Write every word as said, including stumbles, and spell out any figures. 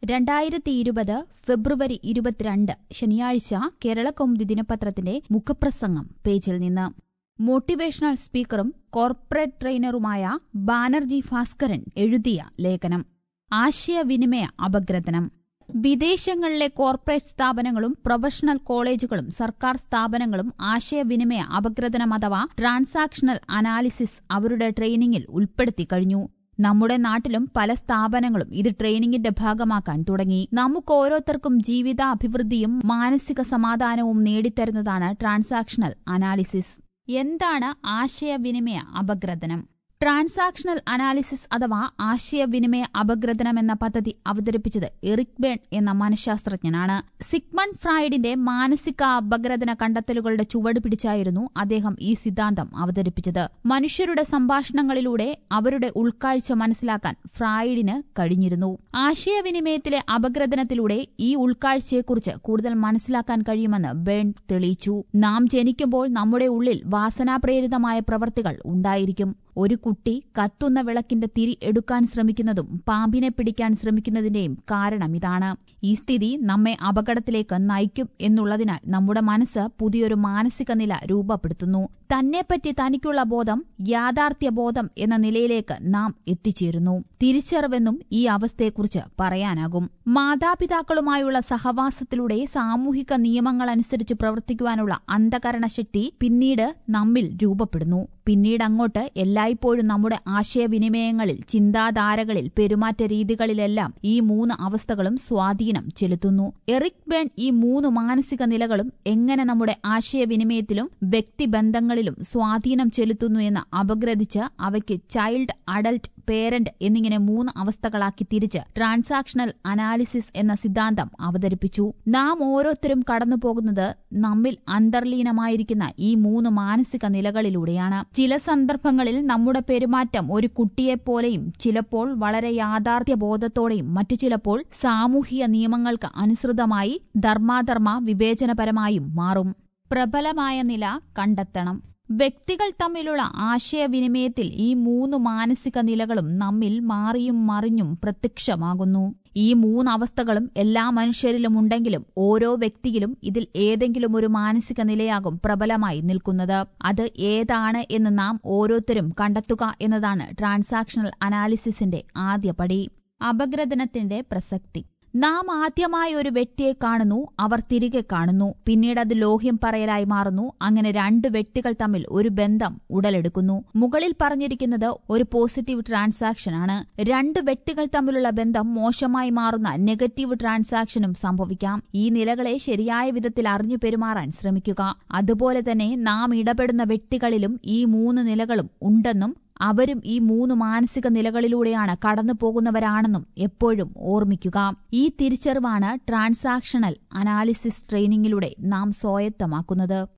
രണ്ടായിരത്തി ഇരുപത് ഫെബ്രുവരി ഇരുപത്തിരണ്ട് ശനിയാഴ്ച കേരളകൗമുദി ദിനപത്രത്തിന്റെ മുഖപ്രസംഗം പേജിൽ നിന്ന് മോട്ടിവേഷണൽ സ്പീക്കറും കോർപ്പറേറ്റ് ട്രെയിനറുമായ ബാനർജി ഭാസ്കരൻ എഴുതിയ ലേഖനം. ആശയവിനിമയ അപഗ്രഥനം. വിദേശങ്ങളിലെ കോർപ്പറേറ്റ് സ്ഥാപനങ്ങളും പ്രൊഫഷണൽ കോളേജുകളും സർക്കാർ സ്ഥാപനങ്ങളും ആശയവിനിമയ അപഗ്രഥനം അഥവാ ട്രാൻസാക്ഷണൽ അനാലിസിസ് അവരുടെ ട്രെയിനിങ്ങിൽ ഉൾപ്പെടുത്തി കഴിഞ്ഞു. നമ്മുടെ നാട്ടിലും പല സ്ഥാപനങ്ങളും ഇത് ട്രെയിനിങ്ങിന്റെ ഭാഗമാക്കാൻ തുടങ്ങി. നമുക്ക് ഓരോരുത്തർക്കും ജീവിതാഭിവൃദ്ധിയും മാനസിക സമാധാനവും നേടിത്തരുന്നതാണ് ട്രാൻസാക്ഷണൽ അനാലിസിസ്. എന്താണ് ആശയവിനിമയ അപഗ്രഥനം? ട്രാൻസാക്ഷണൽ അനാലിസിസ് അഥവാ ആശയവിനിമയ അപഗ്രഥനം എന്ന പദ്ധതി അവതരിപ്പിച്ചത് എറിക് ബേൺ എന്ന മനഃശാസ്ത്രജ്ഞനാണ്. സിഗ്മണ്ട് ഫ്രോയിഡിന്റെ മാനസിക അപഗ്രഥന കണ്ടെത്തലുകളുടെ ചുവട് പിടിച്ചായിരുന്നു അദ്ദേഹം ഈ സിദ്ധാന്തം അവതരിപ്പിച്ചത്. മനുഷ്യരുടെ സംഭാഷണങ്ങളിലൂടെ അവരുടെ ഉൾക്കാഴ്ച മനസ്സിലാക്കാൻ ഫ്രോയിഡിന് കഴിഞ്ഞിരുന്നു. ആശയവിനിമയത്തിലെ അപഗ്രഥനത്തിലൂടെ ഈ ഉൾക്കാഴ്ചയെക്കുറിച്ച് കൂടുതൽ മനസ്സിലാക്കാൻ കഴിയുമെന്ന് ബേൺ തെളിയിച്ചു. നാം ജനിക്കുമ്പോൾ നമ്മുടെ ഉള്ളിൽ വാസനാപ്രേരിതമായ പ്രവൃത്തികൾ ഉണ്ടായിരിക്കും. ഒരു കുട്ടി കത്തുന്ന വിളക്കിന്റെ തിരി എടുക്കാൻ ശ്രമിക്കുന്നതും പാമ്പിനെ പിടിക്കാൻ ശ്രമിക്കുന്നതിന്റെയും കാരണം ഇതാണ്. ഈ സ്ഥിതി നമ്മെ അപകടത്തിലേക്ക് നയിക്കും എന്നുള്ളതിനാൽ നമ്മുടെ മനസ്സ് പുതിയൊരു മാനസിക നില രൂപപ്പെടുത്തുന്നു. തന്നെപ്പറ്റി തനിക്കുള്ള ബോധം യാഥാർത്ഥ്യബോധം എന്ന നിലയിലേക്ക് നാം എത്തിച്ചേരുന്നു. തിരിച്ചറിവെന്നും ഈ അവസ്ഥയെക്കുറിച്ച് പറയാനാകും. മാതാപിതാക്കളുമായുള്ള സഹവാസത്തിലൂടെ സാമൂഹിക നിയമങ്ങളനുസരിച്ച് പ്രവർത്തിക്കുവാനുള്ള അന്ധകരണ ശക്തി പിന്നീട് നമ്മിൽ രൂപപ്പെടുന്നു. പിന്നീടങ്ങോട്ട് എല്ലായ്പ്പോഴും നമ്മുടെ ആശയവിനിമയങ്ങളിൽ, ചിന്താധാരകളിൽ, പെരുമാറ്റ രീതികളിലെല്ലാം ഈ മൂന്ന് അവസ്ഥകളും സ്വാധീനം ചെലുത്തുന്നു. എറിക് ബേൺ ഈ മൂന്ന് മാനസിക നിലകളും എങ്ങനെ നമ്മുടെ ആശയവിനിമയത്തിലും വ്യക്തിബന്ധങ്ങളിലും സ്വാധീനം ചെലുത്തുന്നു എന്ന് അപഗ്രഥിച്ച് അവയ്ക്ക് ചൈൽഡ്, അഡൽട്ട്, പേരന്റ് എന്നിങ്ങനെ മൂന്ന് അവസ്ഥകളാക്കി തിരിച്ച് ട്രാൻസാക്ഷണൽ അനാലിസിസ് എന്ന സിദ്ധാന്തം അവതരിപ്പിച്ചു. നാം ഓരോരുത്തരും കടന്നുപോകുന്നത് നമ്മിൽ അന്തർലീനമായിരിക്കുന്ന ഈ മൂന്ന് മാനസിക നിലകളിലൂടെയാണ്. ചില സന്ദർഭങ്ങളിൽ നമ്മുടെ പെരുമാറ്റം ഒരു കുട്ടിയെപ്പോലെയും ചിലപ്പോൾ വളരെ യാഥാർത്ഥ്യബോധത്തോടെയും മറ്റു ചിലപ്പോൾ സാമൂഹിക നിയമങ്ങൾക്ക് അനുസൃതമായി ധർമാധർമ്മ വിവേചനപരമായും മാറും. പ്രബലമായ നില കണ്ടെത്തണം. വ്യക്തികൾ തമ്മിലുള്ള ആശയവിനിമയത്തിൽ ഈ മൂന്ന് മാനസിക നിലകളും നമ്മിൽ മാറിയും മറിഞ്ഞും പ്രത്യക്ഷമാകുന്നു. ഈ മൂന്നവസ്ഥകളും എല്ലാ മനുഷ്യരിലും ഉണ്ടെങ്കിലും ഓരോ വ്യക്തിയിലും ഇതിൽ ഏതെങ്കിലും ഒരു മാനസിക നിലയാകും പ്രബലമായി നിൽക്കുന്നത്. അത് ഏതാണ് എന്ന് നാം ഓരോരുത്തരും കണ്ടെത്തുക എന്നതാണ് ട്രാൻസാക്ഷണൽ അനാലിസിസിന്റെ ആദ്യപടി. അപഗ്രഥനത്തിന്റെ പ്രസക്തി. നാം ആദ്യമായി ഒരു വ്യക്തിയെ കാണുന്നു, അവർ തിരികെ കാണുന്നു, പിന്നീട് അത് ലോഹ്യം പറയലായി മാറുന്നു. അങ്ങനെ രണ്ട് വ്യക്തികൾ തമ്മിൽ ഒരു ബന്ധം ഉടലെടുക്കുന്നു. മുകളിൽ പറഞ്ഞിരിക്കുന്നത് ഒരു പോസിറ്റീവ് ട്രാൻസാക്ഷൻ ആണ്. രണ്ട് വ്യക്തികൾ തമ്മിലുള്ള ബന്ധം മോശമായി മാറുന്ന നെഗറ്റീവ് ട്രാൻസാക്ഷനും സംഭവിക്കാം. ഈ നിലകളെ ശരിയായ വിധത്തിൽ അറിഞ്ഞു പെരുമാറാൻ ശ്രമിക്കുക. അതുപോലെ തന്നെ നാം ഇടപെടുന്ന വ്യക്തികളിലും ഈ മൂന്ന് നിലകളും ഉണ്ടെന്നും അവരും ഈ മൂന്ന് മാനസിക നിലകളിലൂടെയാണ് കടന്നു പോകുന്നവരാണെന്നും എപ്പോഴും ഓർമ്മിക്കുക. ഈ തിരിച്ചറിവാണ് ട്രാൻസാക്ഷണൽ അനാലിസിസ് ട്രെയിനിങ്ങിലൂടെ നാം സ്വായത്തമാക്കുന്നത്.